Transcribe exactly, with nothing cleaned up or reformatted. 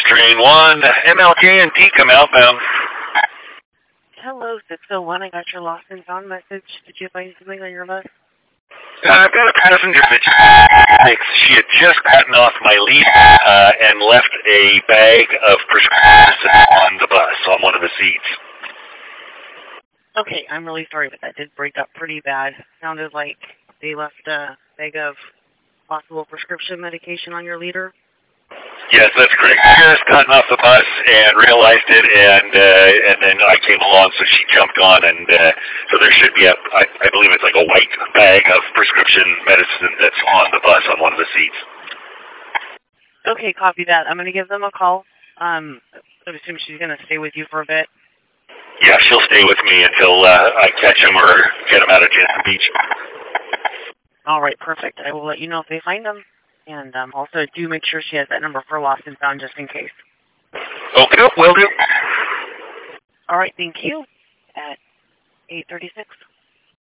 Train one, M L K and T come outbound. Hello, six oh one. I got your lost and found message. Did you find something on your bus? Uh, I've got a passenger that thinks she had just gotten off my lead uh, and left a bag of prescriptions on the bus, on one of the seats. Okay, I'm really sorry, but that did break up pretty bad. Sounded like they left a bag of possible prescription medication on your leader. Yes, that's correct. She just gotten off the bus and realized it, and uh, and then I came along, so she jumped on, and uh, so there should be a, I, I believe it's like a white bag of prescription medicine that's on the bus on one of the seats. Okay, copy that. I'm going to give them a call. Um, I would assume she's going to stay with you for a bit. Yeah, she'll stay with me until uh, I catch him or get him out of Jansen Beach. All right, perfect. I will let you know if they find them. And um, also do make sure she has that number for lost and found just in case. Okay, will do. All right, thank you. At eight thirty-six.